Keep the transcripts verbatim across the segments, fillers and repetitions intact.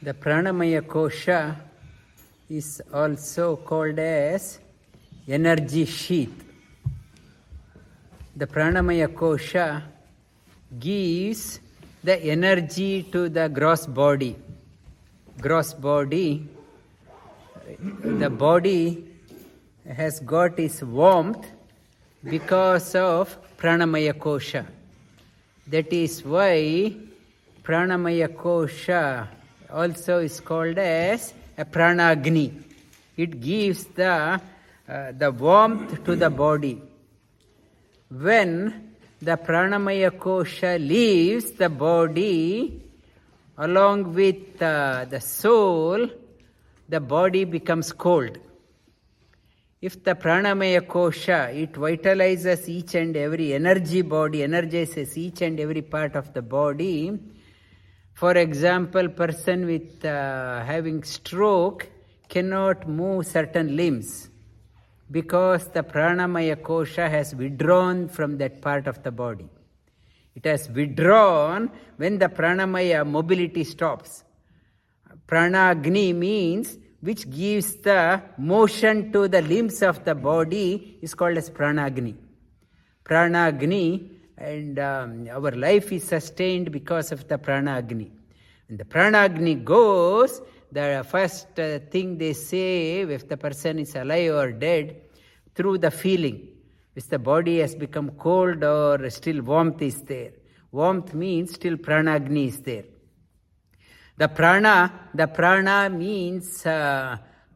The Pranamaya Kosha is also called as energy sheath. The Pranamaya Kosha gives the energy to the gross body. Gross body, the body has got its warmth because of Pranamaya Kosha. That is why Pranamaya Kosha also is called as a Pranagni. It gives the, uh, the warmth to the body. When the Pranamaya Kosha leaves the body, along with uh, the soul, the body becomes cold. If the Pranamaya Kosha, it vitalizes each and every energy body, energizes each and every part of the body. For example, person with uh, having stroke cannot move certain limbs because the Pranamaya Kosha has withdrawn from that part of the body. It has withdrawn when the Pranamaya mobility stops. Pranagni means which gives the motion to the limbs of the body is called as Pranagni. Pranagni, and um, our life is sustained because of the Pranagni. When the Pranagni goes, the first uh, thing they say if the person is alive or dead, through the feeling, if the body has become cold or still warmth is there. Warmth means still Pranagni is there. The prana, the prana means uh,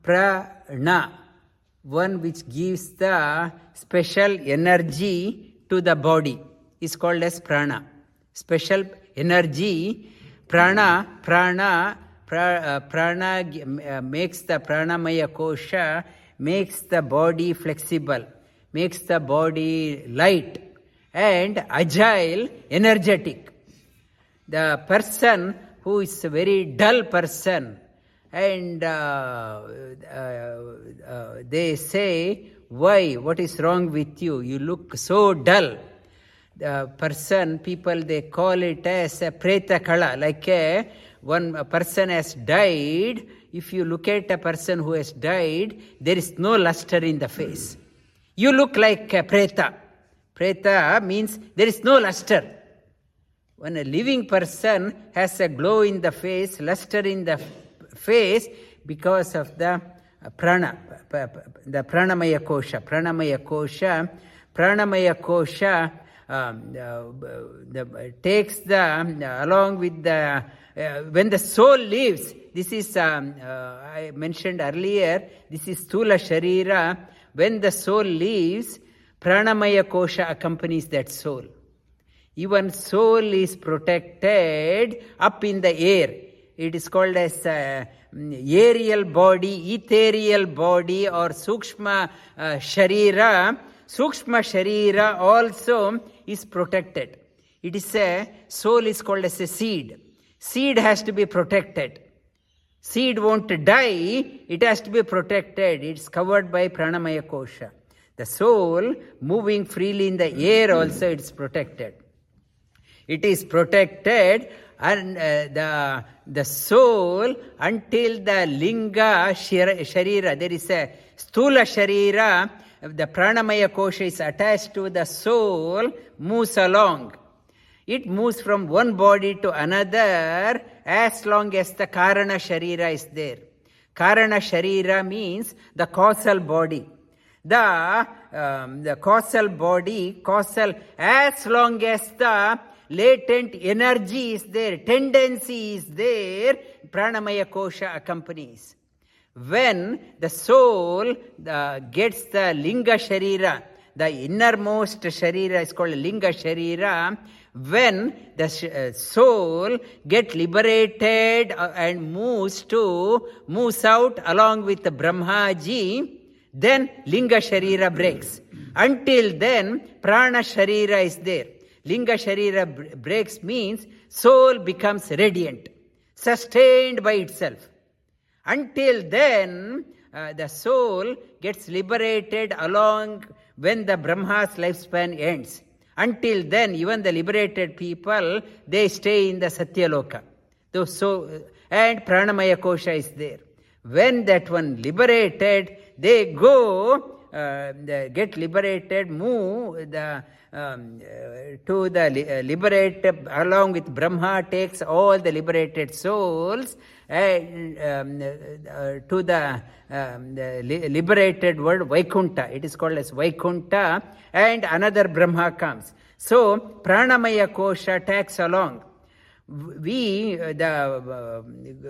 prana, one which gives the special energy to the body is called as prana. Special energy, prana, prana, pra, uh, prana uh, makes the Pranamaya Kosha, makes the body flexible, makes the body light and agile, energetic. The person who is a very dull person, and uh, uh, uh, they say, why, what is wrong with you? You look so dull. The person, people, they call it as a preta kala, like a, one a person has died. If you look at a person who has died, there is no luster in the face. You look like a preta. Preta means there is no luster. When a living person has a glow in the face, luster in the face, because of the prana, the Pranamaya Kosha. Pranamaya Kosha, Pranamaya Kosha um, uh, the, takes the, uh, along with the, uh, when the soul leaves, this is, um, uh, I mentioned earlier, this is Sthula Sharira. When the soul leaves, Pranamaya Kosha accompanies that soul. Even soul is protected up in the air. It is called as uh, aerial body, ethereal body, or Sukshma uh, Sharira. Sukshma Sharira also is protected. It is a, soul is called as a seed. Seed has to be protected. Seed won't die, it has to be protected. It's covered by Pranamaya Kosha. The soul moving freely in the air also it's protected. It is protected and uh, the, the soul until the linga sharira, there is a sthula sharira, the Pranamaya Kosha is attached to the soul, moves along. It moves from one body to another as long as the Karana Sharira is there. Karana Sharira means the causal body. The, um, the causal body, causal, as long as the latent energy is there, tendency is there, Pranamaya Kosha accompanies. When the soul uh, gets the Linga Sharira, the innermost Sharira is called Linga Sharira, when the sh- uh, soul gets liberated uh, and moves to, moves out along with the Brahmaji, then Linga Sharira breaks. Until then, Prana Sharira is there. Linga Sharira b- breaks means soul becomes radiant, sustained by itself. Until then, uh, the soul gets liberated along when the Brahma's lifespan ends. Until then, even the liberated people, they stay in the Satyaloka. So, and Pranamaya Kosha is there. When that one liberated, they go, uh, they get liberated, move the um, uh, to the li- uh, liberate, along with Brahma, takes all the liberated souls and um, uh, to the, um, the li- liberated world, Vaikunta. It is called as Vaikunta, and another Brahma comes. So, Pranamaya Kosha takes along. We, uh, the uh,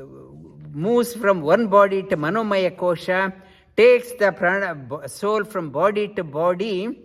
moves from one body to Manomaya Kosha, takes the prana, soul from body to body,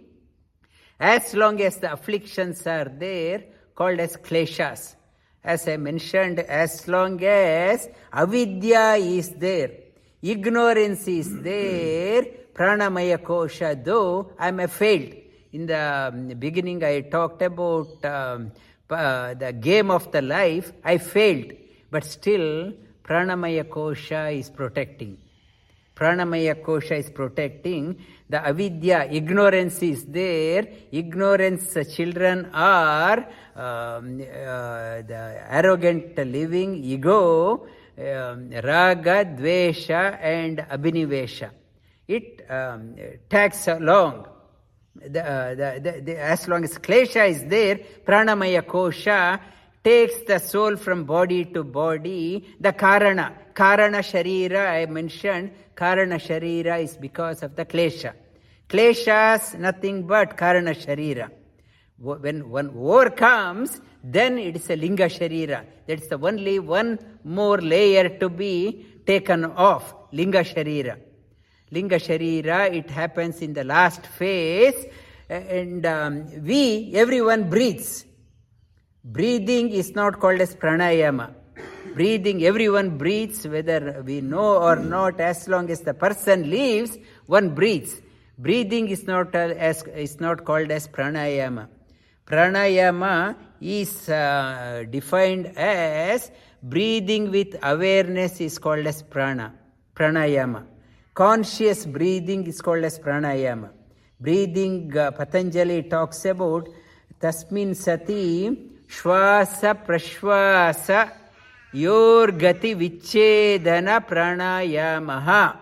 as long as the afflictions are there, called as kleshas. As I mentioned, as long as avidya is there, ignorance is there, Pranamaya Kosha, though I am a failed. In the beginning I talked about um, uh, the game of the life, I failed. But still, Pranamaya Kosha is protecting. Pranamaya Kosha is protecting. The avidya, ignorance is there. Ignorance uh, children are um, uh, the arrogant living, ego, um, raga, dvesha and abhinivesha. It um, tags along. The, uh, the, the, the, as long as klesha is there, Pranamaya Kosha takes the soul from body to body. The karana, karana sharira, I mentioned, karana sharira is because of the klesha. Kleshas, nothing but karana sharira. When one overcomes, then it is a linga sharira. That's the only one more layer to be taken off, linga sharira. Linga sharira, it happens in the last phase, and um, we, everyone breathes. Breathing is not called as pranayama. Breathing, everyone breathes, whether we know or not, as long as the person lives, one breathes. Breathing is not uh, as is not called as pranayama. Pranayama is uh, defined as breathing with awareness is called as prana, pranayama. Conscious breathing is called as pranayama. Breathing, uh, Patanjali talks about tasmin sati shwasa prashwasa yor gati vichedana pranayamaha.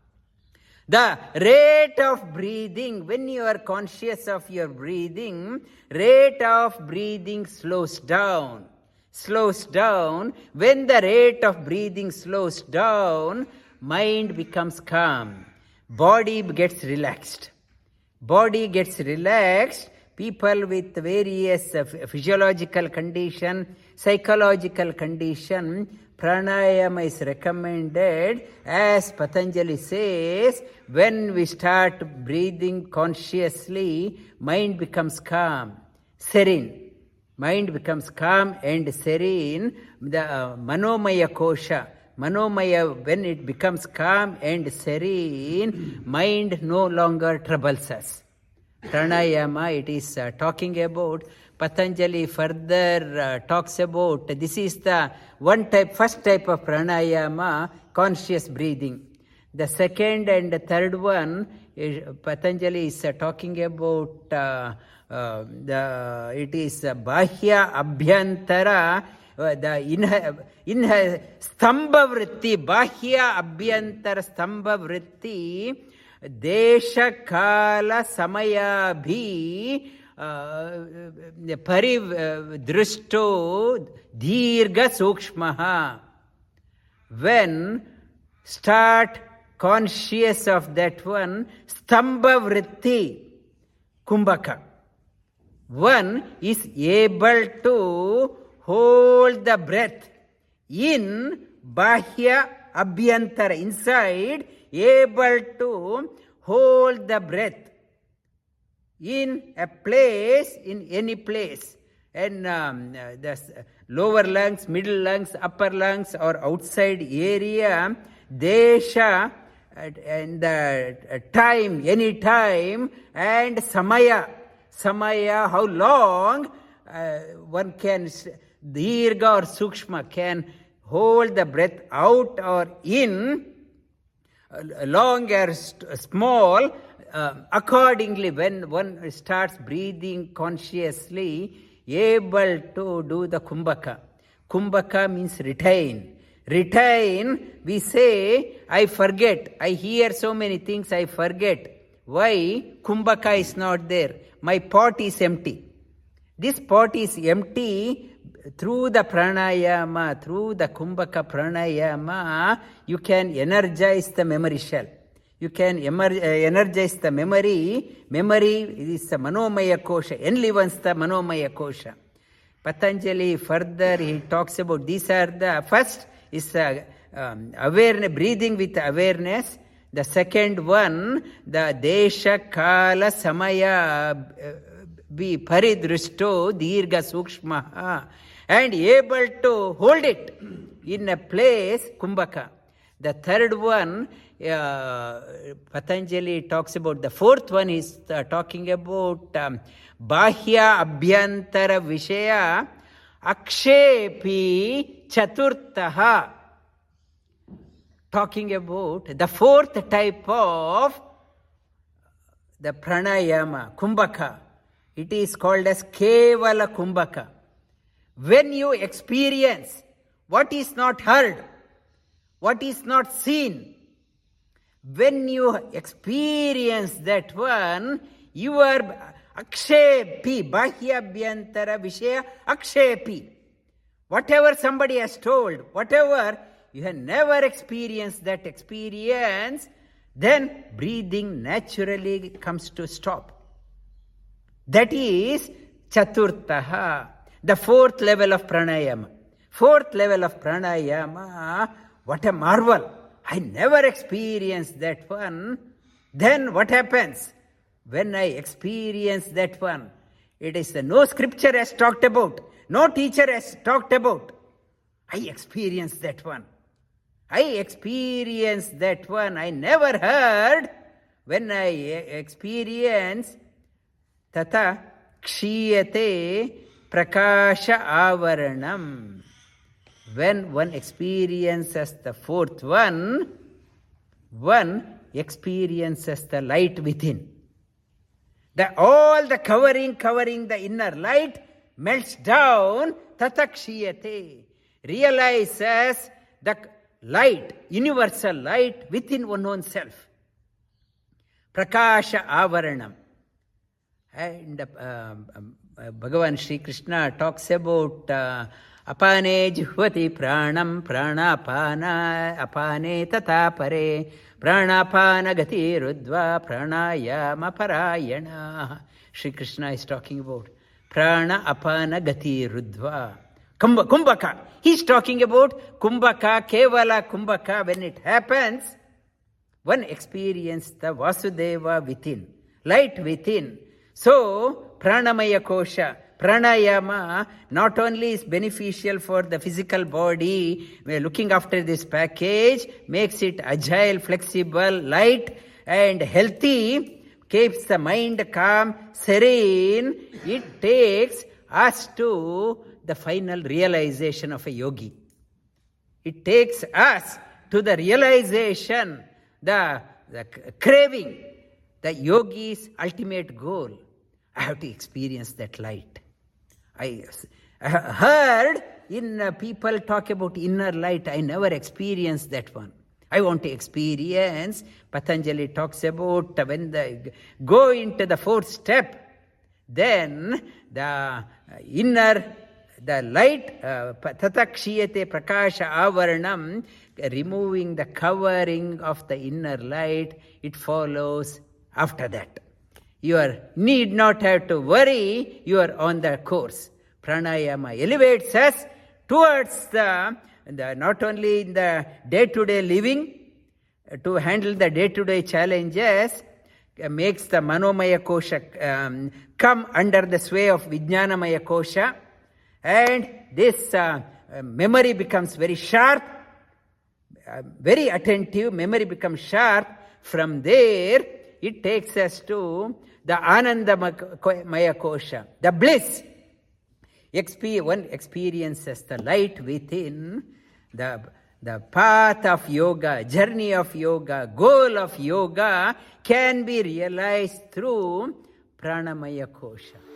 The rate of breathing, when you are conscious of your breathing, rate of breathing slows down. Slows down. When the rate of breathing slows down, mind becomes calm. Body gets relaxed. Body gets relaxed. People with various uh, physiological condition, psychological condition, pranayama is recommended. As Patanjali says, when we start breathing consciously, mind becomes calm, serene. Mind becomes calm and serene. The uh, Manomaya Kosha, Manomaya, when it becomes calm and serene, mind no longer troubles us. Pranayama, it is uh, talking about, Patanjali further uh, talks about, this is the one type, first type of pranayama, conscious breathing. The second and the third one, is, Patanjali is uh, talking about, uh, uh, the it is uh, Bahya Abhyantara, uh, the inha, inha, Stambha Vritti, Bahya Abhyantara Stambha Vritti, Desha Kala Samaya Bhi, Parivdrusto Dirga Sukshmaha. When start conscious of that one, Stambha Vritti, Kumbhaka. One is able to hold the breath in Bahya Abhyantara, inside, able to hold the breath in a place, in any place. And um, the lower lungs, middle lungs, upper lungs, or outside area, desha, and the time, any time, and samaya. Samaya, how long uh, one can, dirga or sukshma, can hold the breath out or in, long or small. Uh, accordingly, when one starts breathing consciously, able to do the kumbhaka. Kumbhaka means retain. retain, we say, I forget. I hear so many things, I forget. Why? Kumbhaka is not there. My pot is empty. This pot is empty. Through the pranayama, through the kumbhaka pranayama, you can energize the memory shell. You can emer- uh, energize the memory. Memory is the manomaya kosha, enlivens the manomaya kosha. Patanjali further, he talks about these are the, first is uh, um, awareness, breathing with awareness. The second one, the desha kala samaya uh, be paridrushto dirgha sukshmaha, and able to hold it in a place, kumbhaka. The third one, uh, Patanjali talks about. The fourth one is uh, talking about um, bahya abhyantara vishaya akshepi chaturtaha. Talking about the fourth type of the pranayama, kumbhaka. It is called as kevala kumbhaka. When you experience what is not heard, what is not seen, when you experience that one, your akshepi, bahyabhyantara vishaya akshepi. Whatever somebody has told, whatever, you have never experienced that experience, then breathing naturally comes to stop. That is chaturtaha, the fourth level of pranayama. Fourth level of pranayama, what a marvel. I never experienced that one. Then what happens? When I experience that one, it is the no scripture has talked about, no teacher has talked about. I experience that one. I experience that one. I never heard. When I experience, tata kshiyate prakasha avaranam. When one experiences the fourth one, one experiences the light within. The, all the covering, covering the inner light melts down, tata kshiyate. Realizes the light, universal light within one own self. Prakasha avaranam. And uh, uh, Bhagavan Sri Krishna talks about uh, apane jihvati pranam pranapana apane tata pare pranapana gati rudva pranayama parayana. Sri Krishna is talking about prana apana gati rudva. Kumbhaka. He's talking about kumbhaka, kevala kumbhaka. When it happens, one experiences the Vasudeva within, light within. So, pranamaya kosha, pranayama not only is beneficial for the physical body, we're looking after this package, makes it agile, flexible, light and healthy, keeps the mind calm, serene. It takes us to the final realization of a yogi. It takes us to the realization, the, the craving, the yogi's ultimate goal. I have to experience that light. I, I heard in uh, people talk about inner light. I never experienced that one. I want to experience. Patanjali talks about when the go into the fourth step, then the inner, the light, tata kshiyate prakasha avaranam, removing the covering of the inner light, it follows after that. You are, need not have to worry, you are on the course. Pranayama elevates us towards the, the not only in the day-to-day living, uh, to handle the day-to-day challenges, uh, makes the manomaya kosha um, come under the sway of vijnanamaya kosha, and this uh, uh, memory becomes very sharp, uh, very attentive, memory becomes sharp. From there, it takes us to the Anandamaya Kosha, the bliss. Expe- one experiences the light within, the, the path of yoga, journey of yoga, goal of yoga can be realized through Pranamaya Kosha.